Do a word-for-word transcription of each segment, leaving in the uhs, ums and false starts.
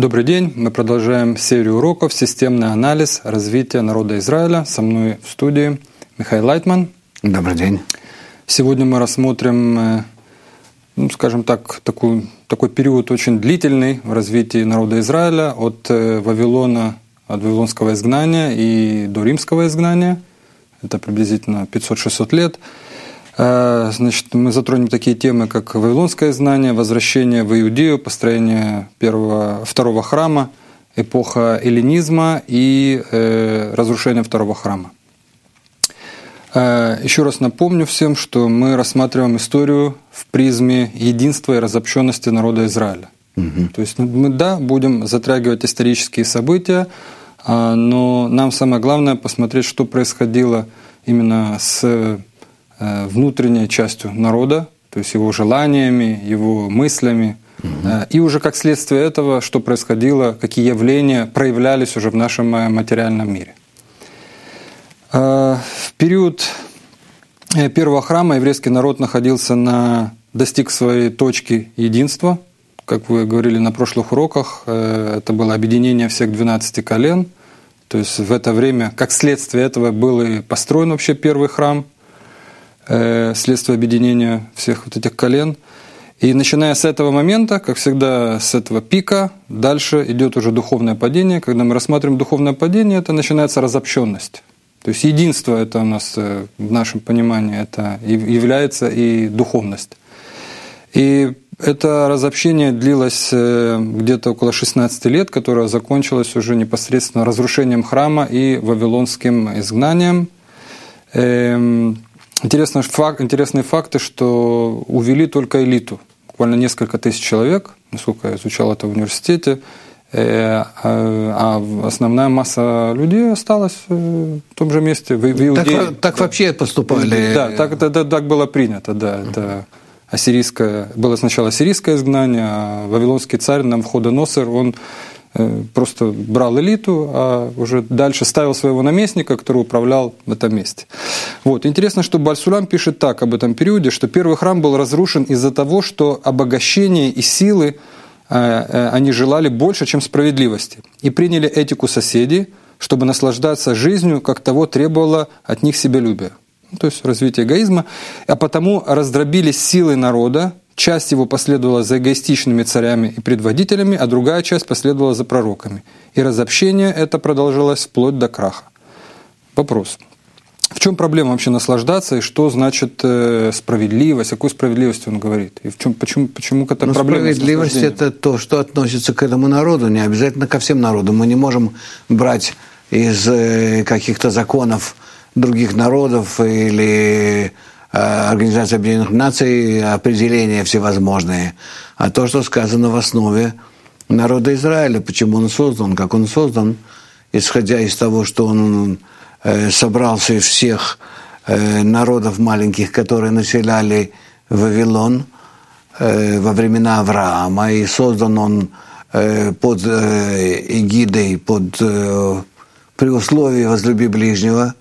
Добрый день. Мы продолжаем серию уроков «Системный анализ развития народа Израиля». Со мной в студии Михаил Лайтман. Добрый день. Сегодня мы рассмотрим, ну, скажем так, такой, такой период очень длительный в развитии народа Израиля от Вавилона, от Вавилонского изгнания и до Римского изгнания. Это приблизительно пятьсот-шестьсот лет. Значит, мы затронем такие темы, как Вавилонское изгнание, возвращение в Иудею, построение первого, второго храма, эпоха эллинизма и э, разрушение второго храма. Э, еще раз напомню всем, что мы рассматриваем историю в призме единства и разобщенности народа Израиля. Угу. То есть мы, да, будем затрагивать исторические события, э, но нам самое главное посмотреть, что происходило именно с внутренней частью народа, то есть его желаниями, его мыслями, угу. И уже как следствие этого, что происходило, какие явления проявлялись уже в нашем материальном мире. В период первого храма еврейский народ находился на, достиг своей точки единства. Как вы говорили на прошлых уроках, это было объединение всех двенадцати колен. То есть в это время, как следствие этого, был и построен вообще первый храм, следствие объединения всех вот этих колен. И начиная с этого момента, как всегда, с этого пика, дальше идет уже духовное падение. Когда мы рассматриваем духовное падение, это начинается разобщенность. То есть единство это у нас в нашем понимании это является и духовность. И это разобщение длилось где-то около шестнадцати лет, которое закончилось уже непосредственно разрушением храма и вавилонским изгнанием. Интересный факт, интересные факты, что увели только элиту, буквально несколько тысяч человек, насколько я изучал это в университете, а основная масса людей осталась в том же месте, в Иудее. Так, так вообще поступали? Да, так, так, так было принято, да. Это ассирийское, было сначала ассирийское изгнание, а вавилонский царь Навуходоносор, он просто брал элиту, а уже дальше ставил своего наместника, который управлял в этом месте. Вот. Интересно, что Баль-Сулам пишет так об этом периоде, что первый храм был разрушен из-за того, что обогащение и силы они желали больше, чем справедливости, и приняли этику соседей, чтобы наслаждаться жизнью, как того требовало от них себялюбие. То есть развитие эгоизма. А потому раздробились силы народа, часть его последовала за эгоистичными царями и предводителями, а другая часть последовала за пророками. И разобщение это продолжалось вплоть до краха. Вопрос. В чем проблема вообще наслаждаться, и что значит э, справедливость, о какой справедливости он говорит? И в чем, почему, почему это Но проблема? Справедливость – это то, что относится к этому народу, не обязательно ко всем народам. Мы не можем брать из э, каких-то законов других народов или Организации Объединенных Наций определения всевозможные, а то, что сказано в основе народа Израиля, почему он создан, как он создан, исходя из того, что он собрался из всех народов маленьких, которые населяли Вавилон во времена Авраама, и создан он под эгидой, под, при условии «возлюби ближнего»,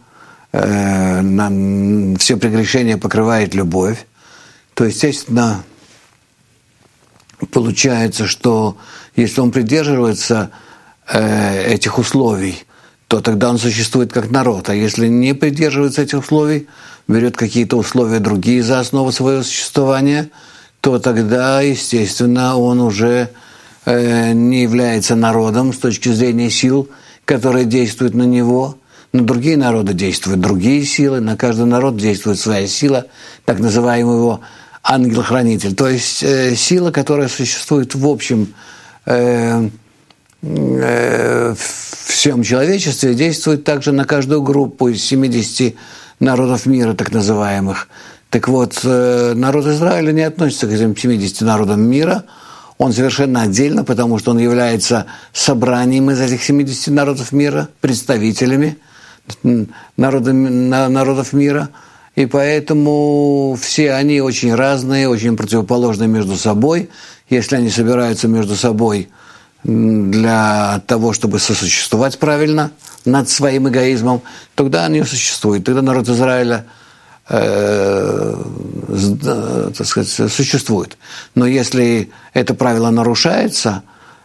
на все прегрешения покрывает любовь, то, естественно, получается, что если он придерживается э, этих условий, то тогда он существует как народ, а если не придерживается этих условий, берет какие-то условия другие за основу своего существования, то тогда, естественно, он уже э, не является народом с точки зрения сил, которые действуют на него. На другие народы действуют другие силы, на каждый народ действует своя сила, так называемый его ангел-хранитель. То есть э, сила, которая существует в общем э, э, всем человечестве, действует также на каждую группу из семидесяти народов мира, так называемых. Так вот, э, народ Израиля не относится к этим семидесяти народам мира, он совершенно отдельно, потому что он является собранием из этих семидесяти народов мира, представителями народов, народов мира, и поэтому все они очень разные, очень противоположные между собой. Если они собираются между собой для того, чтобы сосуществовать правильно над своим эгоизмом, тогда они существуют. Тогда народ Израиля э, так сказать, существует. Но если это правило нарушается,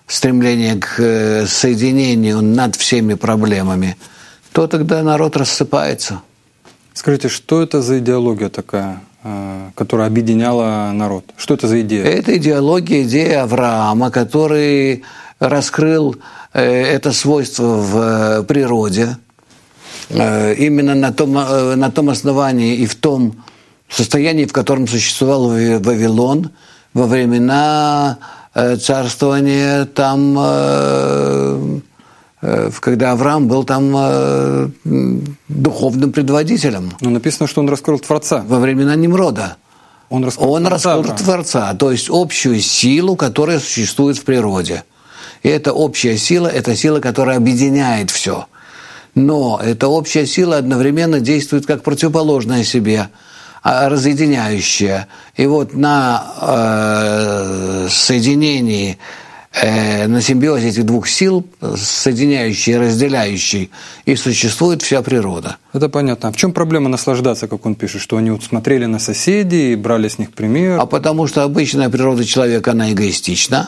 стремление к соединению над всеми проблемами, то тогда народ рассыпается. Скажите, что это за идеология такая, которая объединяла народ? Что это за идея? Это идеология, идея Авраама, который раскрыл это свойство в природе именно на том, на том основании и в том состоянии, в котором существовал Вавилон во времена царствования там, когда Авраам был там духовным предводителем. Но написано, что он раскрыл Творца. Во времена Нимрода. Он раскрыл, он Творца, раскрыл Творца, то есть общую силу, которая существует в природе. И эта общая сила – это сила, которая объединяет все. Но эта общая сила одновременно действует как противоположная себе, разъединяющая. И вот на э, соединении, э, на симбиозе этих двух сил, соединяющей и разделяющей, и существует вся природа. Это понятно. А в чем проблема наслаждаться, как он пишет, что они вот смотрели на соседей и брали с них пример? А потому что обычная природа человека, она эгоистична,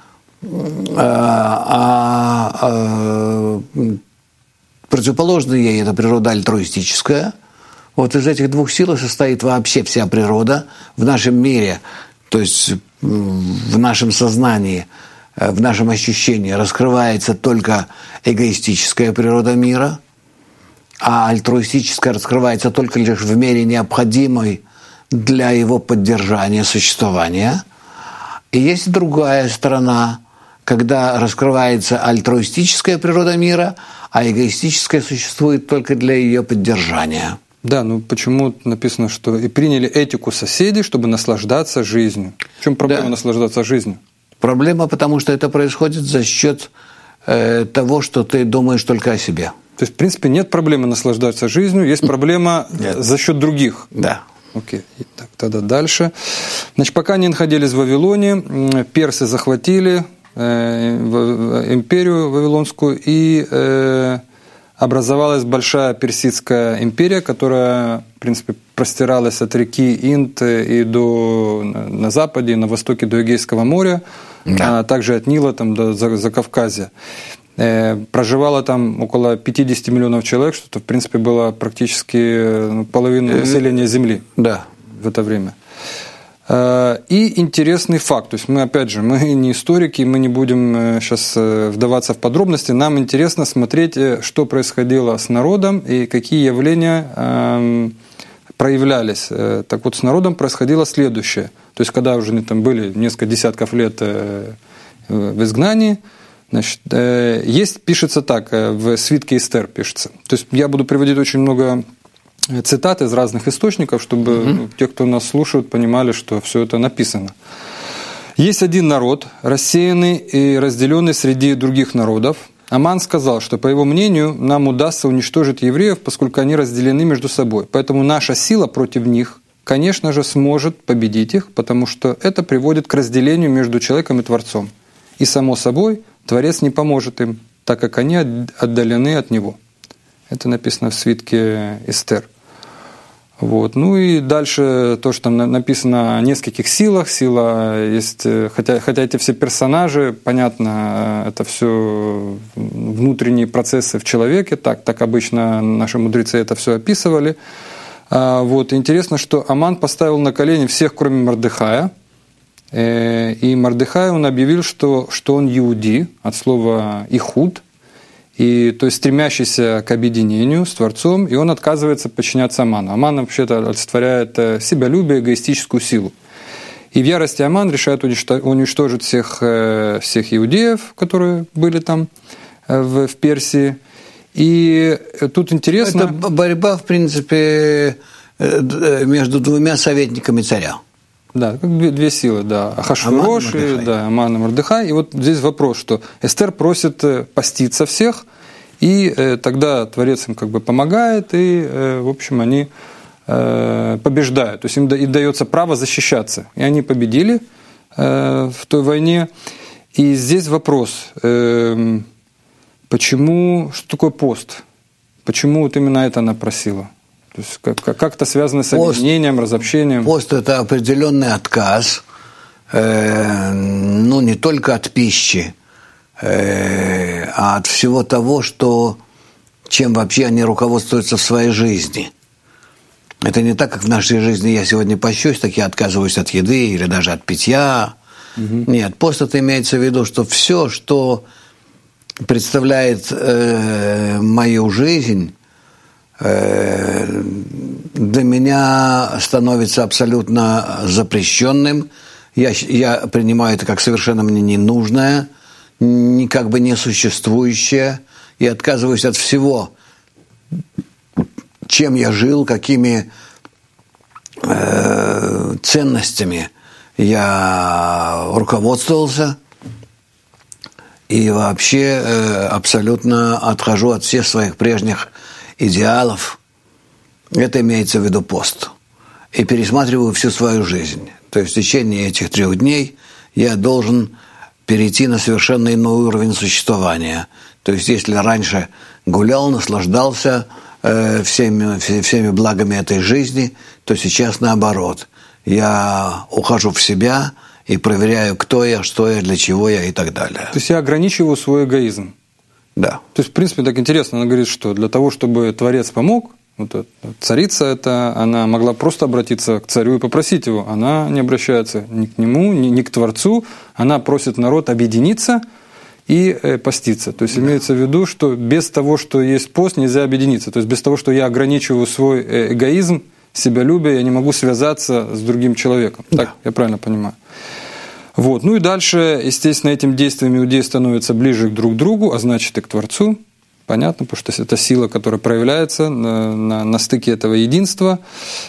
а, а, а противоположная ей эта природа альтруистическая. Вот из этих двух сил состоит вообще вся природа в нашем мире, то есть в нашем сознании, в нашем ощущении раскрывается только эгоистическая природа мира, а альтруистическая раскрывается только лишь в мере необходимой для его поддержания существования. И есть другая сторона, когда раскрывается альтруистическая природа мира, а эгоистическая существует только для ее поддержания. Да, ну почему написано, что и приняли этику соседей, чтобы наслаждаться жизнью? В чем проблема да. наслаждаться жизнью? Проблема, потому что это происходит за счет э, того, что ты думаешь только о себе. То есть, в принципе, нет проблемы наслаждаться жизнью, есть проблема нет. за счет других. Да. Окей, так, тогда дальше. Значит, пока они находились в Вавилоне, персы захватили э, империю вавилонскую, и э, образовалась большая персидская империя, которая, в принципе, простиралась от реки Инд и до, на западе, и на востоке до Эгейского моря, да. а также от Нила там, до Закавказья. Проживало там около пятьдесят миллионов человек, что, в принципе, было практически ну, половина населения Земли да. в это время. И интересный факт, то есть мы, опять же, мы не историки, мы не будем сейчас вдаваться в подробности, нам интересно смотреть, что происходило с народом и какие явления проявлялись. Так вот, с народом происходило следующее. То есть, когда уже там были несколько десятков лет в изгнании, значит, есть, пишется так, в свитке Эстер пишется. То есть, я буду приводить очень много цитат из разных источников, чтобы mm-hmm. те, кто нас слушают, понимали, что все это написано. Есть один народ, рассеянный и разделенный среди других народов. Аман сказал, что, по его мнению, нам удастся уничтожить евреев, поскольку они разделены между собой. Поэтому наша сила против них, конечно же, сможет победить их, потому что это приводит к разделению между человеком и Творцом. И, само собой, Творец не поможет им, так как они отдалены от Него. Это написано в свитке Эстер. Вот. Ну и дальше то, что там написано о нескольких силах. Сила есть, хотя, хотя эти все персонажи, понятно, это все внутренние процессы в человеке, так, так обычно наши мудрецы это все описывали. Вот. Интересно, что Аман поставил на колени всех, кроме Мордехая. И Мордехай, он объявил, что, что он иуди, от слова «ихуд», и, то есть стремящийся к объединению с Творцом, и он отказывается подчиняться Аману. Аман вообще-то олицетворяет себялюбие, эгоистическую силу. И в ярости Аман решает уничтожить всех, всех иудеев, которые были там в, в Персии. И тут интересно... Это борьба, в принципе, между двумя советниками царя. Да, как две, две силы, да. Ахашвирош и да, Аман и Мордехай. И вот здесь вопрос, что Эстер просит поститься всех, и э, тогда Творец им как бы помогает, и, э, в общем, они э, побеждают. То есть им, да, им дается право защищаться. И они победили э, в той войне. И здесь вопрос, э, почему, что такое пост? Почему вот именно это она просила? То есть как, как это связано с объединением, разобщением? Пост – это определенный отказ, э, ну, не только от пищи, э, а от всего того, что, чем вообще они руководствуются в своей жизни. Это не так, как в нашей жизни я сегодня пощусь, так я отказываюсь от еды или даже от питья. Угу. Нет, пост это имеется в виду, что все, что представляет э, мою жизнь, э, для меня становится абсолютно запрещенным. Я, я принимаю это как совершенно мне ненужное, ни, как бы несуществующее, и отказываюсь от всего, чем я жил, какими э, ценностями я руководствовался, и вообще э, абсолютно отхожу от всех своих прежних идеалов. Это имеется в виду пост. И пересматриваю всю свою жизнь. То есть в течение этих трех дней я должен перейти на совершенно иной уровень существования. То есть если раньше гулял, наслаждался э, всеми, всеми благами этой жизни, то сейчас наоборот. Я ухожу в себя и проверяю, кто я, что я, для чего я и так далее. То есть я ограничиваю свой эгоизм. Да. То есть, в принципе, так интересно, она говорит, что для того, чтобы Творец помог, вот эта царица эта, она могла просто обратиться к царю и попросить его. Она не обращается ни к нему, ни, ни к Творцу. Она просит народ объединиться и э, поститься. То есть да. Имеется в виду, что без того, что есть пост, нельзя объединиться. То есть без того, что я ограничиваю свой эгоизм, себялюбие, я не могу связаться с другим человеком. Да. Так, я правильно понимаю? Вот. Ну и дальше, естественно, этим действием иудеи становятся ближе друг к другу, а значит и к Творцу. Понятно, потому что это сила, которая проявляется на, на, на стыке этого единства.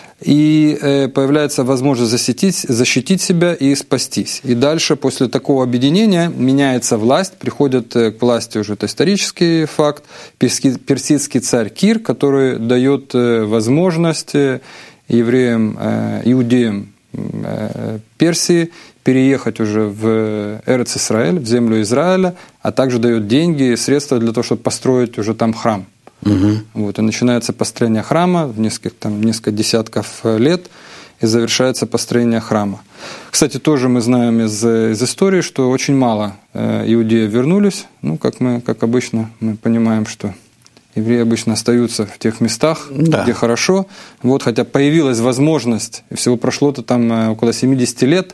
И э, появляется возможность защитить, защитить себя и спастись. И дальше, после такого объединения, меняется власть, приходит к власти уже, это исторический факт, персидский, персидский царь Кир, который дает возможность евреям, э, иудеям э, Персии переехать уже в Эрец-Исраэль, в землю Израиля, а также дает деньги и средства для того, чтобы построить уже там храм. Угу. Вот, и начинается построение храма в несколько, там, несколько десятков лет, и завершается построение храма. Кстати, тоже мы знаем из, из истории, что очень мало э, иудеев вернулись. Ну, как мы, как обычно, мы понимаем, что евреи обычно остаются в тех местах, да. где хорошо. Вот, хотя появилась возможность, и всего прошло-то там около семьдесят лет,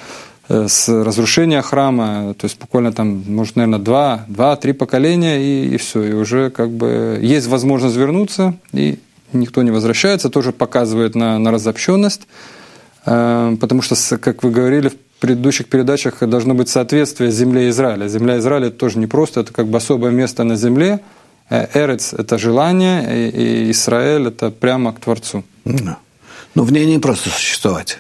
с разрушения храма, то есть буквально там, может, наверное, два, два-три поколения, и, и все, и уже как бы есть возможность вернуться, и никто не возвращается, тоже показывает на, на разобщенность, потому что, как вы говорили в предыдущих передачах, должно быть соответствие земле Израиля. Земля Израиля это тоже не просто, это как бы особое место на земле, Эрец – это желание, и Израиль – это прямо к Творцу. Но в ней не просто существовать.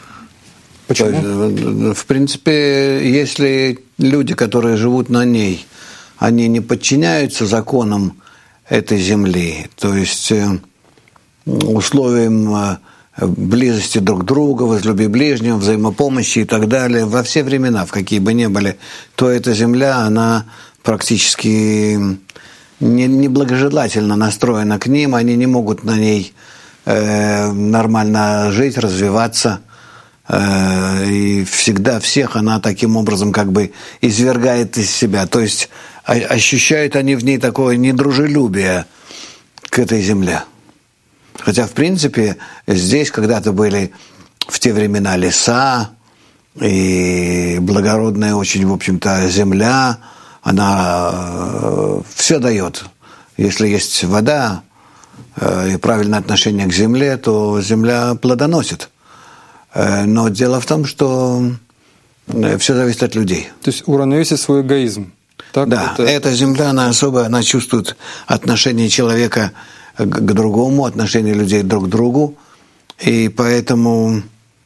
Почему? В принципе, если люди, которые живут на ней, они не подчиняются законам этой земли, то есть условиям близости друг к другу, возлюби ближнего, взаимопомощи и так далее, во все времена, в какие бы ни были, то эта земля, она практически неблагожелательно настроена к ним, они не могут на ней э, нормально жить, развиваться. И всегда всех она таким образом как бы извергает из себя. То есть ощущают они в ней такое недружелюбие к этой земле. Хотя, в принципе, здесь когда-то были в те времена леса и благородная очень, в общем-то, земля. Она все дает. Если есть вода и правильное отношение к земле, то земля плодоносит. Но дело в том, что все зависит от людей. То есть уравновесить свой эгоизм. Так? Да, это... эта земля, она особо, она чувствует отношение человека к другому, отношение людей друг к другу, и поэтому,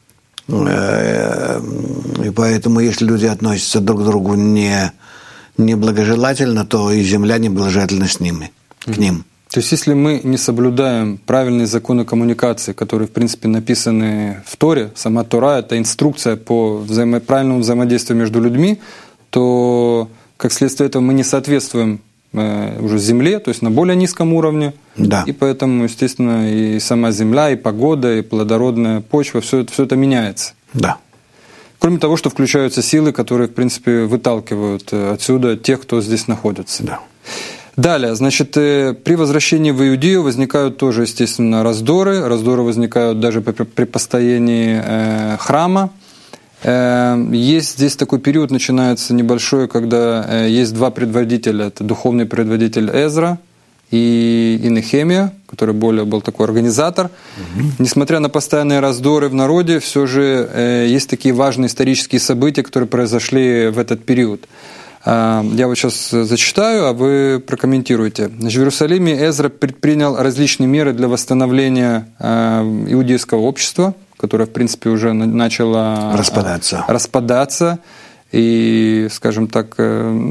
и поэтому если люди относятся друг к другу не, неблагожелательно, то и земля неблагожелательна с ними, mm-hmm. к ним. То есть, если мы не соблюдаем правильные законы коммуникации, которые, в принципе, написаны в Торе, сама Тора – это инструкция по взаимо- правильному взаимодействию между людьми, то, как следствие этого, мы не соответствуем э, уже земле, то есть на более низком уровне. Да. И поэтому, естественно, и сама земля, и погода, и плодородная почва, все это, все это меняется. Да. Кроме того, что включаются силы, которые, в принципе, выталкивают отсюда тех, кто здесь находится. Да. Далее, значит, при возвращении в Иудею возникают тоже, естественно, раздоры. Раздоры возникают даже при построении храма. Есть здесь такой период, начинается небольшой, когда есть два предводителя. Это духовный предводитель Эзра и, и Нехемия, который более был такой организатор. Угу. Несмотря на постоянные раздоры в народе, все же есть такие важные исторические события, которые произошли в этот период. Я вот сейчас зачитаю, а вы прокомментируете. В Иерусалиме Эзра предпринял различные меры для восстановления иудейского общества, которое, в принципе, уже начало распадаться, распадаться и, скажем так,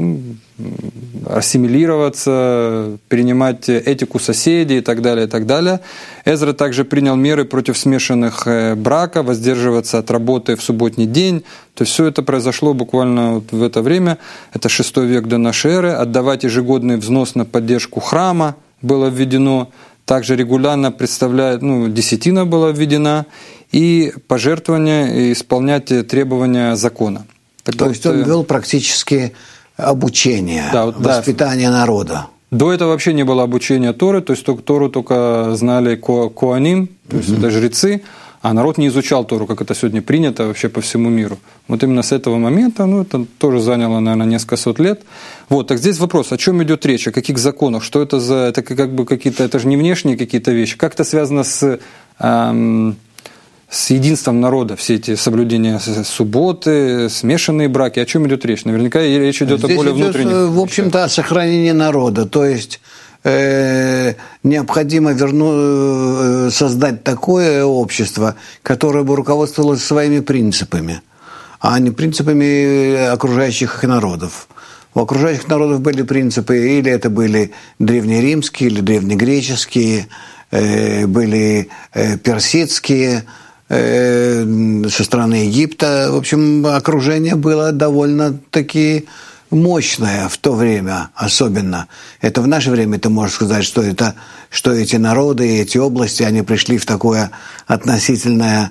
ассимилироваться, принимать этику соседей и так далее, и так далее. Эзра также принял меры против смешанных браков, воздерживаться от работы в субботний день. То есть все это произошло буквально вот в это время. Это шестой век до нашей эры. Отдавать ежегодный взнос на поддержку храма было введено. Также регулярно представляет, ну, десятина была введена. И пожертвования, и исполнять требования закона. Так То вот, есть он вел практически обучение, да, вот, воспитание да. народа. До этого вообще не было обучения Торы, то есть Тору только знали ко- коаним, то есть угу. это жрецы, а народ не изучал Тору, как это сегодня принято вообще по всему миру. Вот именно с этого момента, ну, это тоже заняло, наверное, несколько сот лет. Вот, так здесь вопрос, о чем идет речь, о каких законах, что это за, это как бы какие-то, это же не внешние какие-то вещи, как это связано с... Эм, с единством народа, все эти соблюдения субботы, смешанные браки. О чем идет речь? Наверняка речь идет Здесь о более идет, внутренних. В общем-то, о сохранении народа. То есть э, необходимо верну, создать такое общество, которое бы руководствовалось своими принципами, а не принципами окружающих их народов. У окружающих народов были принципы, или это были древнеримские, или древнегреческие, э, были э, персидские, со стороны Египта. В общем, окружение было довольно-таки мощное в то время, особенно. Это в наше время ты можешь сказать, что, это, что эти народы и эти области, они пришли в такое относительное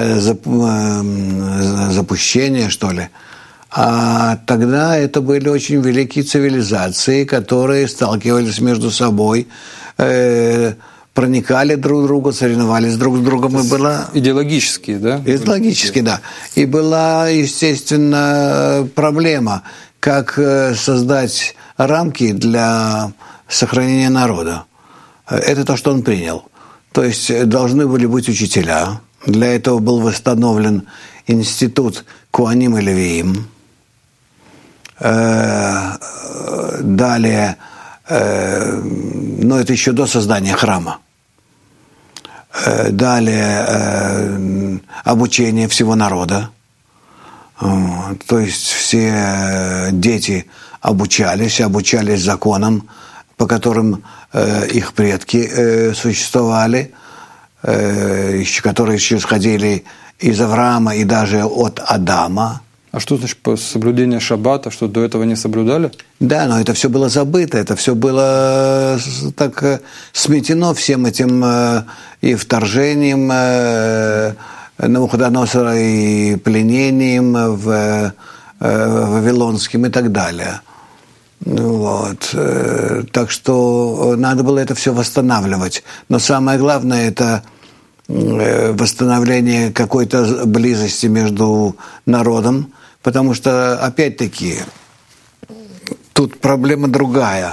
запущение, что ли. А тогда это были очень великие цивилизации, которые сталкивались между собой, проникали друг в друга, соревновались друг с другом. И была... Идеологические, да? Идеологические, да. И была, естественно, проблема, как создать рамки для сохранения народа. Это то, что он принял. То есть должны были быть учителя. Для этого был восстановлен институт Коаним и Левиим. Далее, но это еще до создания храма. Далее обучение всего народа. То есть все дети обучались, обучались законам, по которым их предки существовали, которые еще исходили из Авраама и даже от Адама. А что значит соблюдение шаббата, что до этого не соблюдали? Да, но это все было забыто, это все было так сметено всем этим и вторжением Навуходоносора, и пленением в Вавилонским и так далее. Вот. Так что надо было это все восстанавливать. Но самое главное – это восстановление какой-то близости между народом, потому что, опять-таки, тут проблема другая.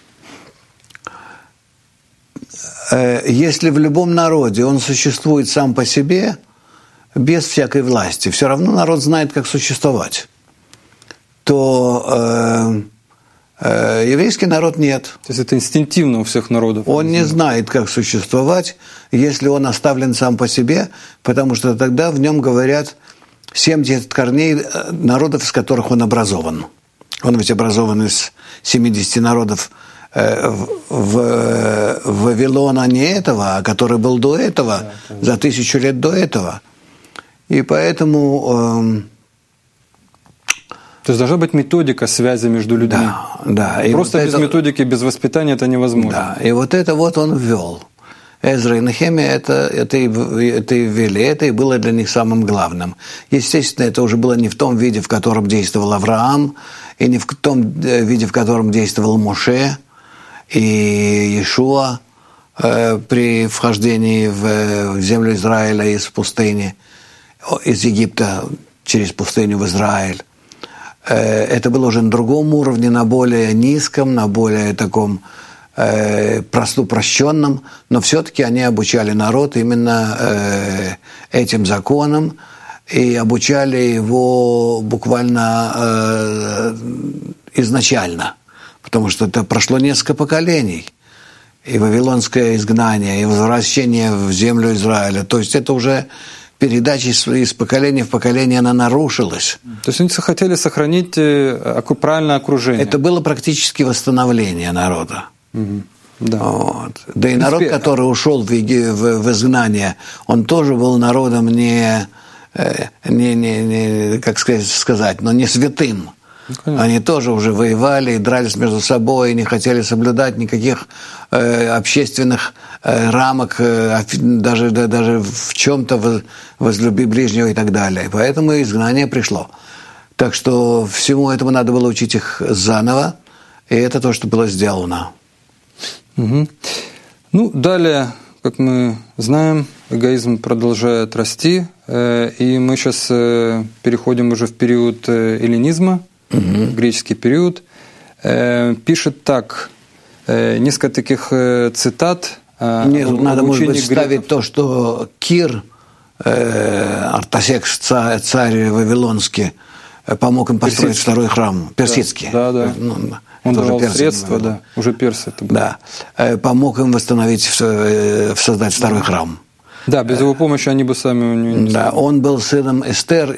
Если в любом народе он существует сам по себе, без всякой власти, все равно народ знает, как существовать, то э, э, еврейский народ нет. То есть это инстинктивно у всех народов? Он не знает, как существовать, если он оставлен сам по себе, потому что тогда в нем говорят семьдесят корней народов, из которых он образован. Он ведь образован из семидесяти народов э, в, в, в Вавилона не этого, а который был до этого, да, за тысячу лет до этого. И поэтому... Э, То есть должна быть методика связи между людьми. Да, да. И просто вот без это, методики, без воспитания это невозможно. Да, и вот это вот он ввел. Эзра и Нехемия это, это, и, это и ввели, это и было для них самым главным. Естественно, это уже было не в том виде, в котором действовал Авраам, и не в том виде, в котором действовал Моше и Иешуа э, при вхождении в, в землю Израиля из пустыни, из Египта через пустыню в Израиль. Э, это было уже на другом уровне, на более низком, на более таком просто упрощенным, но все-таки они обучали народ именно э, этим законам и обучали его буквально э, изначально, потому что это прошло несколько поколений, и вавилонское изгнание, и возвращение в землю Израиля, то есть это уже передача из поколения в поколение, она нарушилась. То есть они хотели сохранить правильное окружение. Это было практически восстановление народа. Угу. Да. Вот. Да и народ, который ушел в, в, в изгнание, он тоже был народом не, не, не, не как сказать, но не святым. Ну, они тоже уже воевали и дрались между собой, и не хотели соблюдать никаких э, общественных э, рамок, э, даже, да, даже в чем-то возлюби ближнего и так далее. Поэтому изгнание пришло. Так что всему этому надо было учить их заново, и это то, что было сделано. Угу. Ну, далее, как мы знаем, эгоизм продолжает расти, э, и мы сейчас э, переходим уже в период э, эллинизма, угу. греческий период. Э, пишет так, э, несколько таких э, цитат. Э, Нет, надо, может быть, ставить то, что Кир, э, Артасекс, царь, царь Вавилонский, помог им построить персидский. Второй храм, персидский. Да, да. Ну, Он давал средства, да, уже персы это было. Да, помог им восстановить, создать второй храм. Да, без его помощи они бы сами не... Да, он был сыном Эстер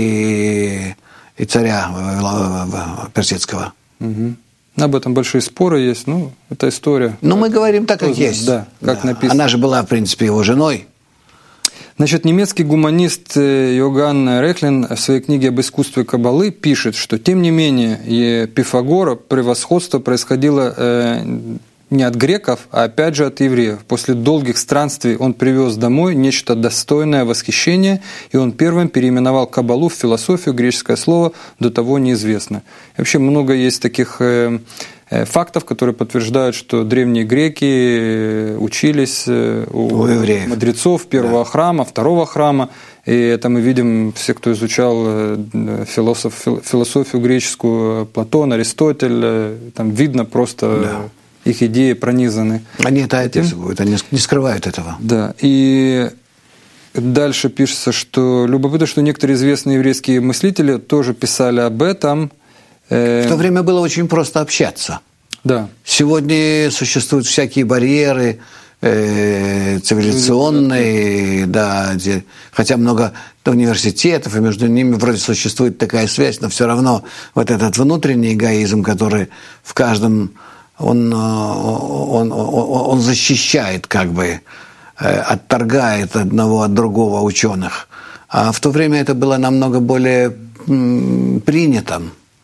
и, и царя персидского. Угу. Об этом большие споры есть, ну, это история. Но мы говорим так, как Поздно, есть. Да, как да. написано. Она же была, в принципе, его женой. Значит, немецкий гуманист Йоганн Рехлин в своей книге об искусстве каббалы пишет, что, тем не менее, Пифагора превосходство происходило э, не от греков, а опять же от евреев. После долгих странствий он привез домой нечто достойное восхищения, и он первым переименовал каббалу в философию, греческое слово до того неизвестно. И вообще много есть таких... Э, фактов, которые подтверждают, что древние греки учились у, у мудрецов первого да. храма, второго храма. И это мы видим, все, кто изучал философ, философию греческую, Платон, Аристотель, там видно просто да. их идеи пронизаны. Они это описывают, они не скрывают этого. Да, и дальше пишется, что любопытно, что некоторые известные еврейские мыслители тоже писали об этом. В то время было очень просто общаться. Да. Сегодня существуют всякие барьеры э, цивилизационные, да, где, хотя много университетов, и между ними вроде существует такая связь, но все равно вот этот внутренний эгоизм, который в каждом, он, он, он, он защищает, как бы, отторгает одного от другого ученых. А в то время это было намного более м, принято.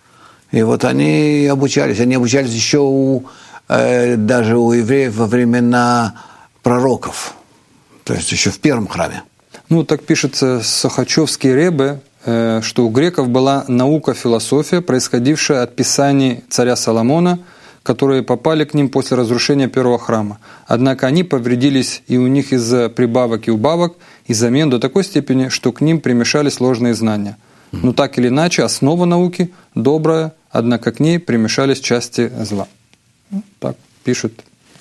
И вот они обучались, они обучались еще у, э, даже у евреев во времена пророков, то есть еще в первом храме. Ну, так пишется Сохачевский Ребе, э, что у греков была наука-философия, происходившая от писаний царя Соломона, которые попали к ним после разрушения первого храма. Однако они повредились и у них из-за прибавок и убавок, и замен до такой степени, что к ним примешались ложные знания. Но так или иначе, основа науки добрая, однако к ней примешались части зла. Так пишет.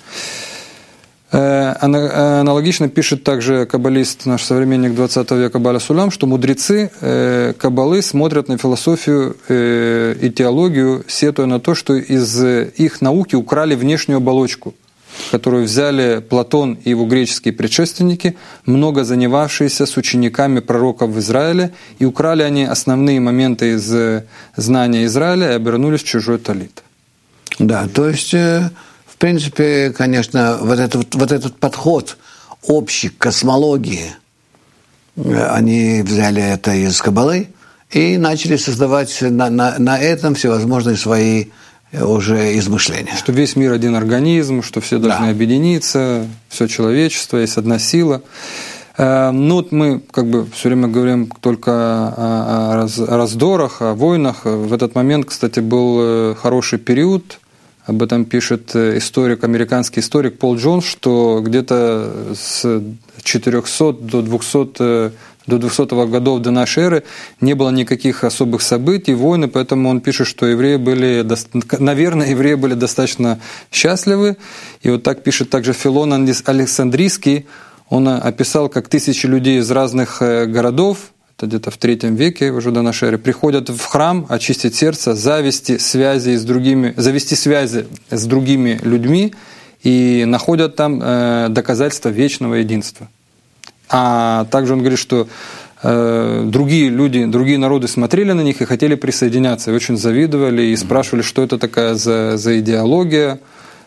Аналогично пишет также каббалист, наш современник двадцатого века Баля Сулам, что мудрецы каббалы смотрят на философию и теологию, сетуя на то, что из их науки украли внешнюю оболочку, которую взяли Платон и его греческие предшественники, много занявавшиеся с учениками пророков в Израиле, и украли они основные моменты из знания Израиля и обернулись в чужой талит. Да, то есть, в принципе, конечно, вот этот, вот этот подход общий к космологии, они взяли это из каббалы и начали создавать на, на, на этом всевозможные свои уже измышления. Что весь мир один организм, что все должны да. объединиться, все человечество, есть одна сила. Ну вот мы как бы все время говорим только о, раз, о раздорах, о войнах. В этот момент, кстати, был хороший период. Об этом пишет историк, американский историк Пол Джонс, что где-то с четырехсот до двухсот, до двухсотого годов до нашей эры не было никаких особых событий, войны, поэтому он пишет, что евреи были, наверное, евреи были достаточно счастливы. И вот так пишет также Филон Александрийский. Он описал, как тысячи людей из разных городов, это где-то в третьем веке уже до нашей эры, приходят в храм очистить сердце, завести связи с другими, завести связи с другими людьми и находят там доказательства вечного единства. А также он говорит, что другие люди, другие народы смотрели на них и хотели присоединяться, и очень завидовали, и спрашивали, что это такая за, за идеология.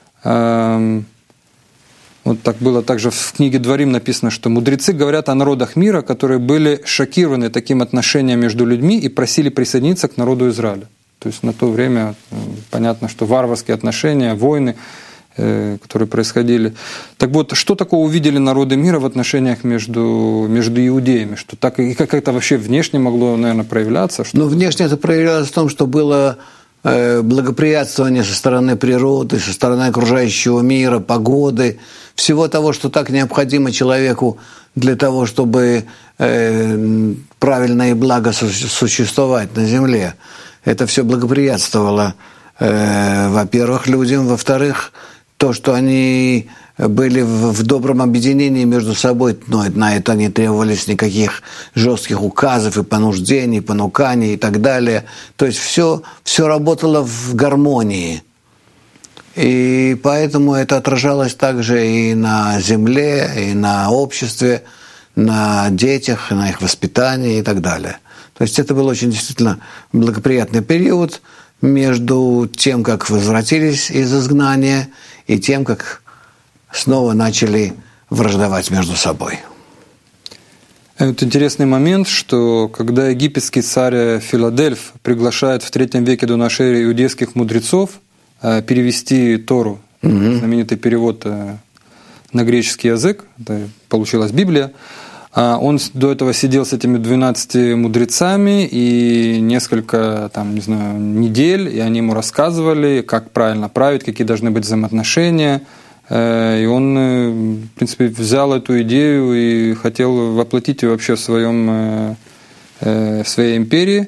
Вот так было также в книге «Дворим» написано, что мудрецы говорят о народах мира, которые были шокированы таким отношением между людьми и просили присоединиться к народу Израиля. То есть на то время понятно, что варварские отношения, войны, э, которые происходили. Так вот, что такого увидели народы мира в отношениях между, между иудеями? Что так, и как это вообще внешне могло, наверное, проявляться? Что... Ну, внешне это проявлялось в том, что было благоприятствование со стороны природы, со стороны окружающего мира, погоды, всего того, что так необходимо человеку для того, чтобы э, правильно и благо существовать на земле. Это все благоприятствовало, э, во-первых, людям, во-вторых, то, что они были в добром объединении между собой, но на это не требовались никаких жестких указов и понуждений, понуканий и так далее. То есть все, все работало в гармонии. И поэтому это отражалось также и на земле, и на обществе, на детях, на их воспитании и так далее. То есть это был очень действительно благоприятный период между тем, как возвратились из изгнания, и тем, как снова начали враждовать между собой. Это интересный момент, что когда египетский царь Филадельф приглашает в третьем веке до нашей эры иудейских мудрецов перевести Тору, mm-hmm. знаменитый перевод на греческий язык, это получилась Библия, он до этого сидел с этими двенадцатью мудрецами и несколько, там, не знаю, недель, и они ему рассказывали, как правильно править, какие должны быть взаимоотношения. И он, в принципе, взял эту идею и хотел воплотить ее вообще в, своем, в своей империи.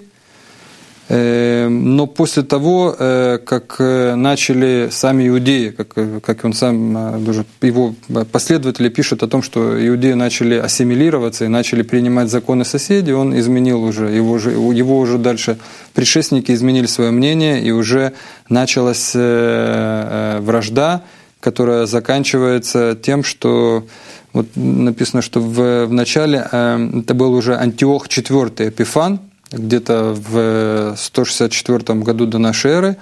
Но после того, как начали сами иудеи, как, как он сам, даже его последователи пишут о том, что иудеи начали ассимилироваться и начали принимать законы соседей, он изменил уже, его, же, его уже дальше предшественники изменили свое мнение, и уже началась вражда, которая заканчивается тем, что вот написано, что в, в начале это был уже Антиох четвёртый Эпифан, где-то в сто шестьдесят четвёртом году до нашей эры,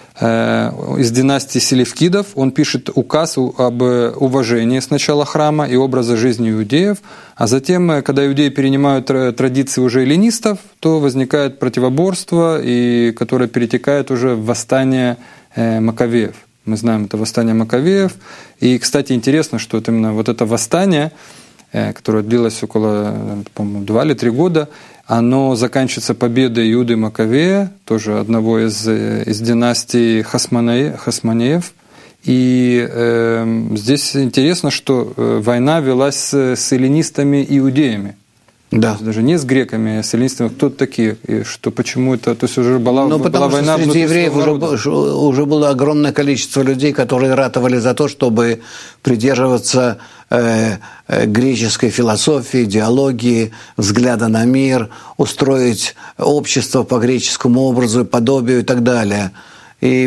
из династии Селевкидов. Он пишет указ об уважении сначала храма и образа жизни иудеев, а затем, когда иудеи перенимают традиции уже эллинистов, то возникает противоборство, и которое перетекает уже в восстание Маковеев. Мы знаем это восстание Маковеев. И, кстати, интересно, что вот именно вот это восстание, которое длилось около, по-моему, два или три года, оно заканчивается победой Иуды Маковея, тоже одного из, из династий Хасмонеев. Хасмонеев. И э, здесь интересно, что война велась с, с эллинистами и иудеями. Да. Даже не с греками, а с эллинистами. Кто такие? И что, почему это? То есть уже была, ну, была война внутри евреев уже, уже было огромное количество людей, которые ратовали за то, чтобы придерживаться э, э, греческой философии, идеологии, взгляда на мир, устроить общество по греческому образу, подобию и так далее. И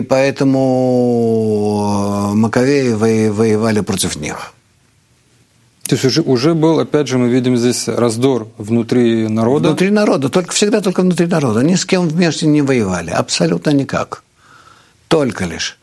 поэтому Маковеи воевали против них. То есть уже, уже был, опять же, мы видим здесь раздор внутри народа. Внутри народа, только всегда только внутри народа. Ни с кем вместе не воевали, абсолютно никак. Только лишь.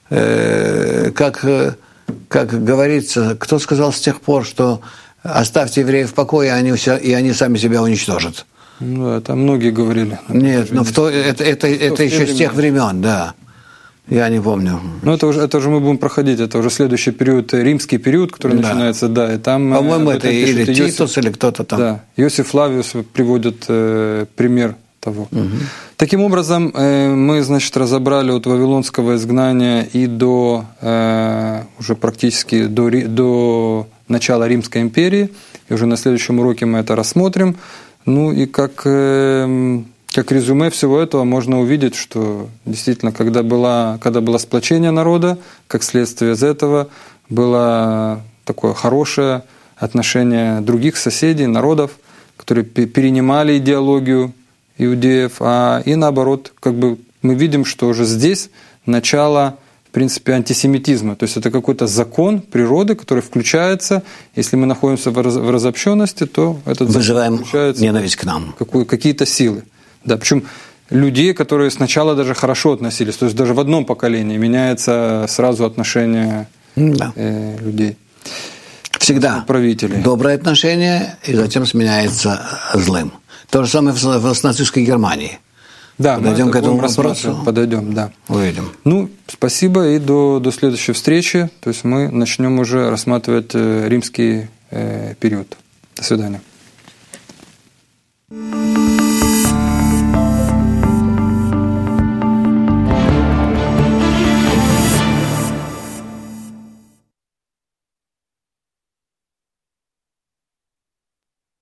Э, как, как говорится, кто сказал с тех пор, что оставьте евреев в покое, и они, все, и они сами себя уничтожат? Ну, это многие говорили. Нет, но в то, это, это, это еще с тех времен, да. Я не помню. Ну, это уже, это уже мы будем проходить, это уже следующий период, римский период, который да. начинается, да, и там... По-моему, это или Титус, Иосиф, или кто-то там. Да, Иосиф Флавиус приводит э, пример того. Угу. Таким образом, э, мы, значит, разобрали от вавилонского изгнания и до, э, уже практически до, до начала Римской империи, и уже на следующем уроке мы это рассмотрим. Ну, и как... Э, Как резюме всего этого можно увидеть, что действительно, когда было, когда было сплочение народа, как следствие из этого было такое хорошее отношение других соседей, народов, которые перенимали идеологию иудеев, а и наоборот, как бы мы видим, что уже здесь начало, в принципе, антисемитизма. То есть это какой-то закон природы, который включается. Если мы находимся в разобщенности, то этот вызываем закон включается ненависть к нам. Какие-то силы. Да, причем людей, которые сначала даже хорошо относились, то есть даже в одном поколении меняется сразу отношение да. э, людей. Всегда правителей. Доброе отношение, и затем сменяется злым. То же самое в нацистской Германии. Да, подойдем к этому вопросу. Подойдем, да. Увидим. Ну, спасибо, и до, до следующей встречи. То есть мы начнем уже рассматривать римский э, период. До свидания.